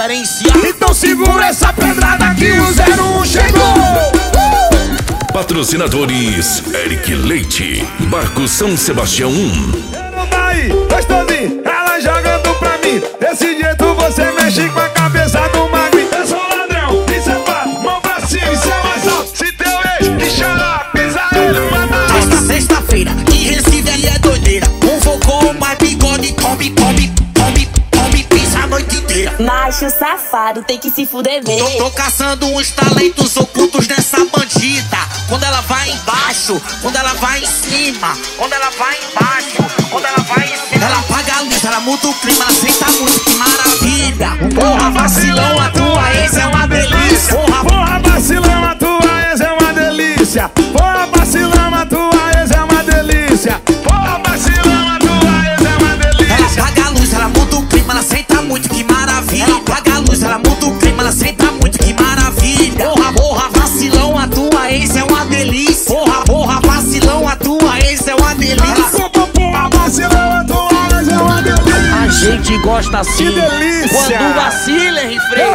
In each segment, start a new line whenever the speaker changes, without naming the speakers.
diferenciar.
Então segura essa pedrada que o 01 chegou.
Patrocinadores Eric Leite, Barco São Sebastião 1.
Daí, gostosinho, ela jogando pra mim. Desse jeito você mexe com a cabeça do magrinho. Eu sou ladrão, isso é fato. Mão pra cima, isso é mais alto. Se teu ex me chorar, pisa ele, manda.
Esta sexta-feira, em Recife aí é doideira. Um focou, mais bigode, come, pisa a noite inteira.
Macho safado, tem que se fuder mesmo.
Tô caçando uns talentos ocultos nessa bandida. Quando ela vai embaixo, quando ela vai em cima, quando ela vai embaixo, quando ela vai em cima. Ela apaga a luz, ela muda o clima, ela senta muito, que maravilha. Porra, vacilão, a tua ex é uma delícia.
Porra, vacilão, a tua ex é uma delícia. Porra, vacilão, a tua ex é uma delícia. Porra, vacilão, a tua ex é uma delícia.
Ela apaga a luz, ela muda o clima, ela senta muito, que maravilha. Ela apaga a luz, ela muda o clima, ela senta muito, que maravilha. Porra, vacilão, a tua ex é uma delícia. Porra, vacilão, a tua ex é uma delícia.
Porra, vacilão, a tua ex é uma delícia.
A gente gosta assim.
Que delícia.
Quando vacila, refreio.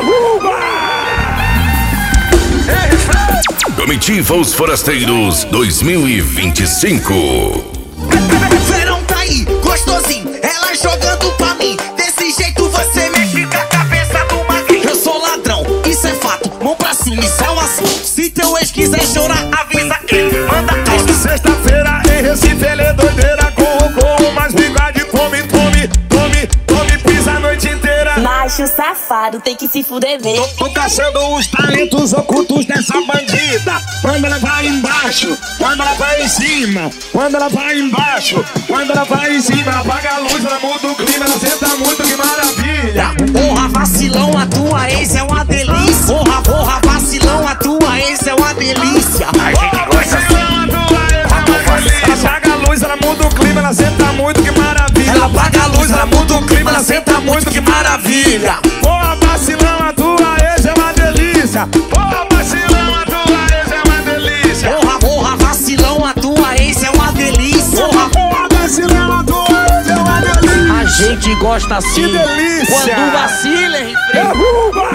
Comitiva Os Forasteiros 2025.
Verão tá aí, gostosinho, ela jogando pra mim. Desse jeito você mexe com a cabeça do magrinho. Eu sou ladrão, isso é fato. Mão pra cima, isso é um assunto. Se teu ex quiser chorar, avisa ele, manda texto.
Sexta-feira em Recife, ele é doideira com mais bigode, come, pisa a noite inteira.
Macho safado, tem que se fuder mesmo.
Tô caçando os talentos ocultos dessa bandida. Quando ela vai embaixo, quando ela vai em cima, quando ela vai embaixo, quando ela vai em cima, ela apaga a luz, ela muda o clima, ela senta muito, que maravilha.
Porra, vacilão, a tua ex é uma delícia. Porra, vacilão, a tua ex é uma delícia. A gente gosta assim.
Ela apaga a luz, ela muda o clima, ela senta muito, que maravilha.
Ela apaga a luz, ela muda o clima, ela senta muito, que maravilha.
Porra, vacilão, a tua ex é uma delícia. Porra, vacilão, a tua ex é uma delícia.
Porra, vacilão, a tua ex é uma delícia.
Porra, vacilão, a tua ex é uma delícia.
A gente gosta assim.
Que delícia.
Quando vacila, refreio.
Derruba!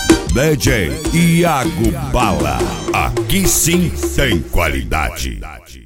DJ Iago Bala. Aqui sim tem qualidade.